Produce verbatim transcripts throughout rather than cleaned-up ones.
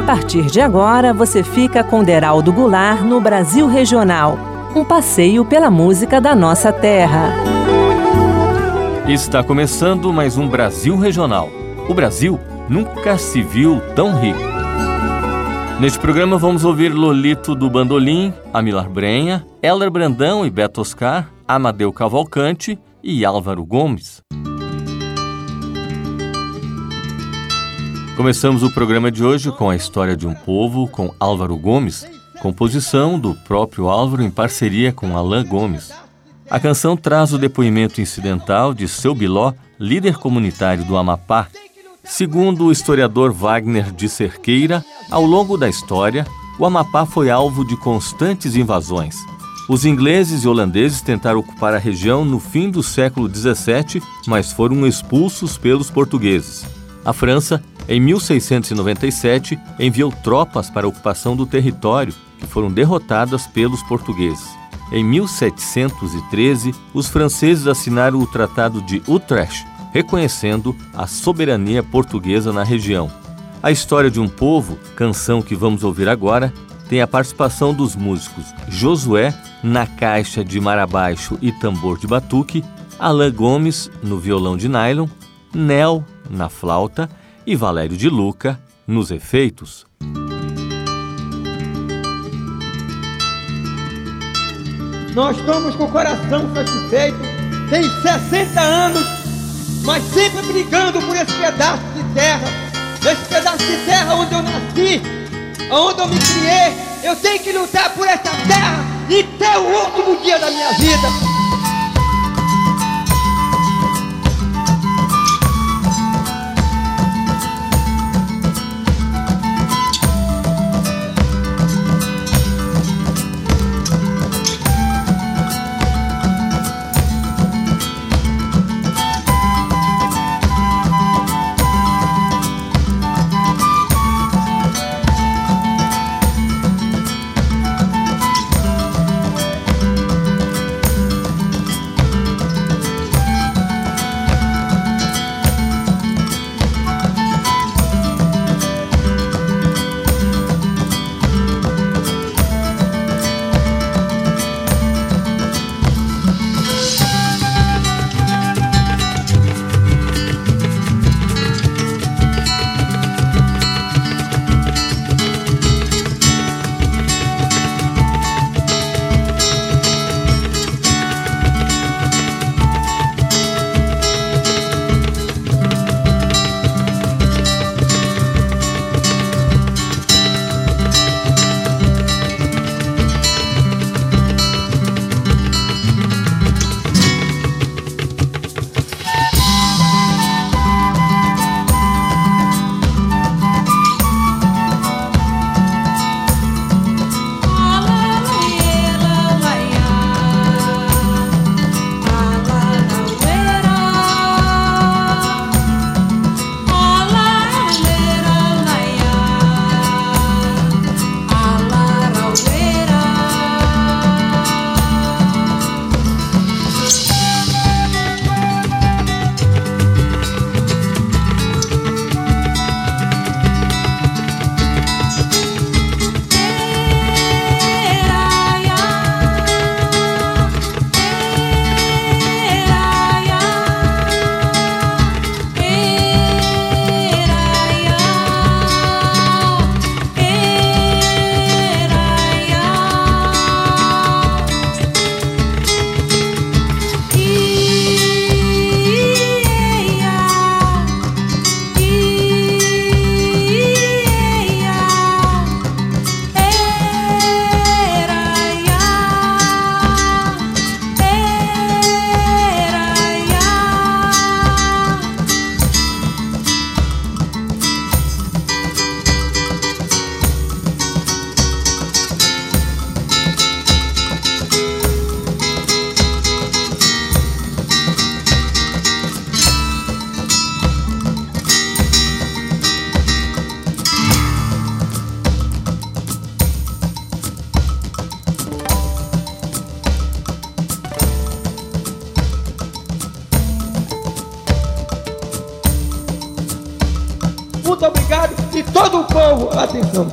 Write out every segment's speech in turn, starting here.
partir de agora, você fica com Deraldo Goulart no Brasil Regional, um passeio pela música da nossa terra. Está começando mais um Brasil Regional. O Brasil nunca se viu tão rico. Neste programa vamos ouvir Lolito do Bandolim, Amilar Brenha, Heller Brandão e Beto Oscar, Amadeu Cavalcante e Álvaro Gomes. Começamos o programa de hoje com a história de um povo com Álvaro Gomes, composição do próprio Álvaro em parceria com Alain Gomes. A canção traz o depoimento incidental de Seu Biló, líder comunitário do Amapá. Segundo o historiador Wagner de Cerqueira, ao longo da história, o Amapá foi alvo de constantes invasões. Os ingleses e holandeses tentaram ocupar a região no fim do século dezessete, mas foram expulsos pelos portugueses. A França, em mil seiscentos e noventa e sete, enviou tropas para a ocupação do território, que foram derrotadas pelos portugueses. Em mil setecentos e treze, os franceses assinaram o Tratado de Utrecht, reconhecendo a soberania portuguesa na região. A história de um povo, canção que vamos ouvir agora, tem a participação dos músicos Josué, na caixa de marabaixo e tambor de batuque, Alain Gomes, no violão de nylon, Nel, na flauta, e Valério de Luca, nos efeitos. Nós estamos com o coração satisfeito, tem sessenta anos, mas sempre brigando por esse pedaço de terra, esse pedaço de terra onde eu nasci, onde eu me criei. Eu tenho que lutar por essa terra e ter o último dia da minha vida. Muito obrigado de todo o povo. Atenção.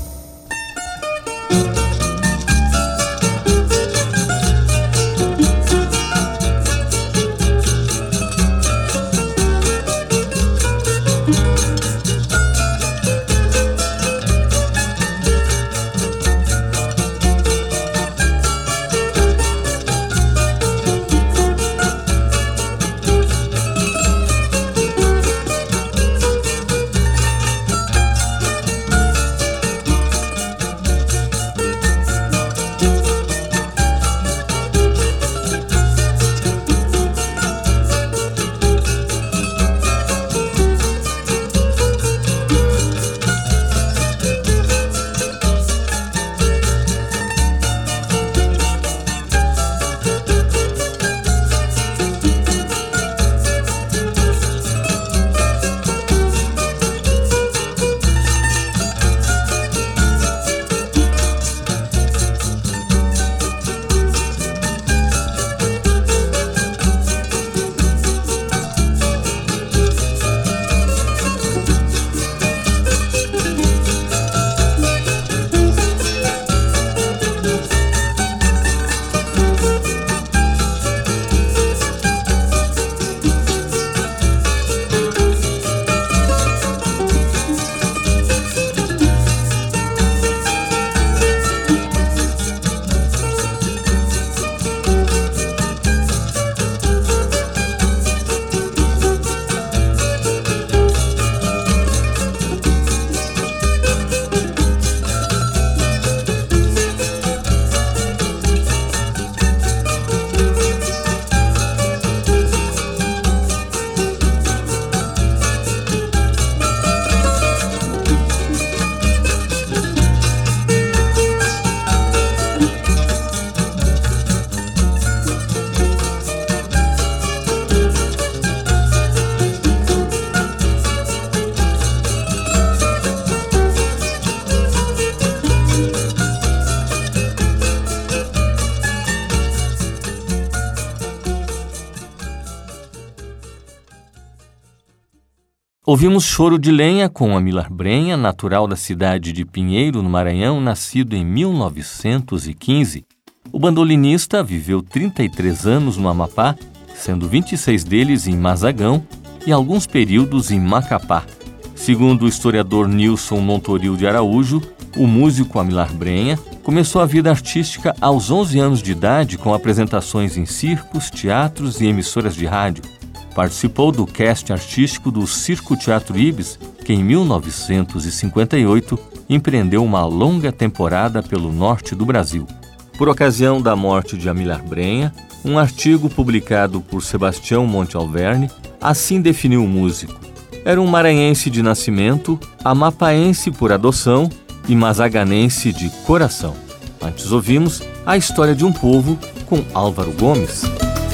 Ouvimos Choro de Lenha com Amilar Brenha, natural da cidade de Pinheiro, no Maranhão, nascido em mil novecentos e quinze. O bandolinista viveu trinta e três anos no Amapá, sendo vinte e seis deles em Mazagão e alguns períodos em Macapá. Segundo o historiador Nilson Montoril de Araújo, o músico Amilar Brenha começou a vida artística aos onze anos de idade com apresentações em circos, teatros e emissoras de rádio. Participou do cast artístico do Circo Teatro Ibis, que em mil novecentos e cinquenta e oito empreendeu uma longa temporada pelo norte do Brasil. Por ocasião da morte de Amilar Brenha, um artigo publicado por Sebastião Monte Alverne assim definiu o músico. Era um maranhense de nascimento, amapaense por adoção e mazaganense de coração. Antes ouvimos A História de um Povo com Álvaro Gomes.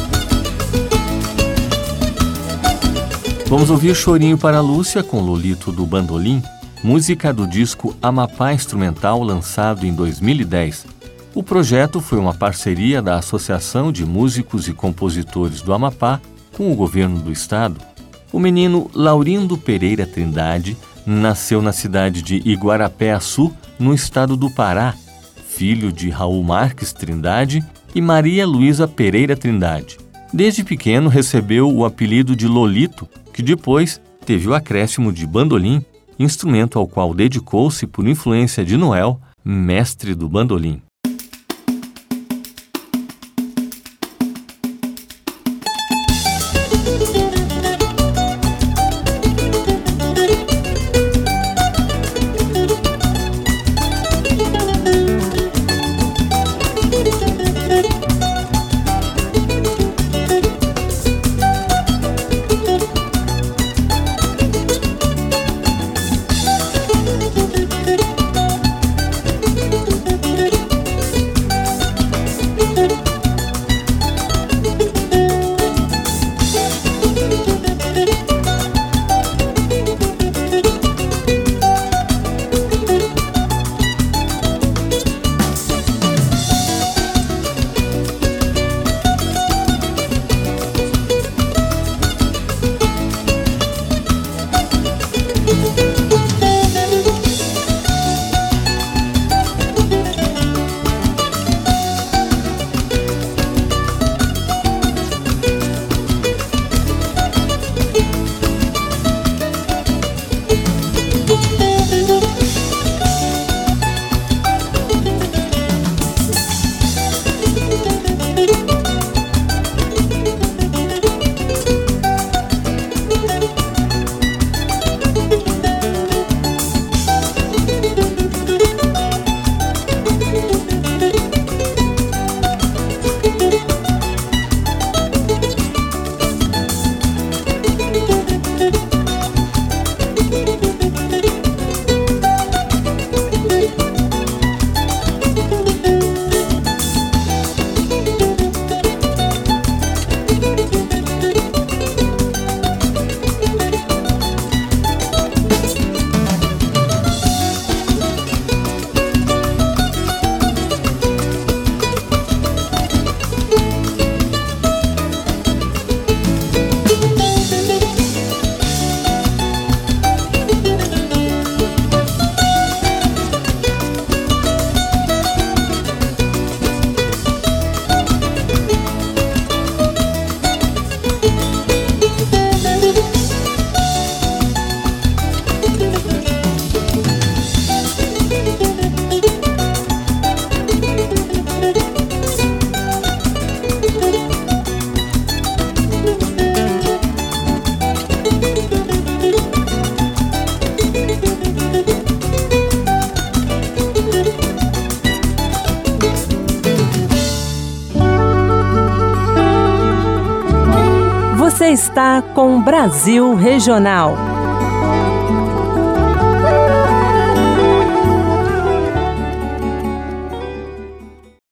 Vamos ouvir Chorinho para Lúcia com Lolito do Bandolim, música do disco Amapá Instrumental, lançado em dois mil e dez. O projeto foi uma parceria da Associação de Músicos e Compositores do Amapá com o governo do estado. O menino Laurindo Pereira Trindade nasceu na cidade de Iguarapé-Açu, no estado do Pará, filho de Raul Marques Trindade e Maria Luísa Pereira Trindade. Desde pequeno recebeu o apelido de Lolito, que depois teve o acréscimo de bandolim, instrumento ao qual dedicou-se por influência de Noel, mestre do bandolim. Você está com Brasil Regional.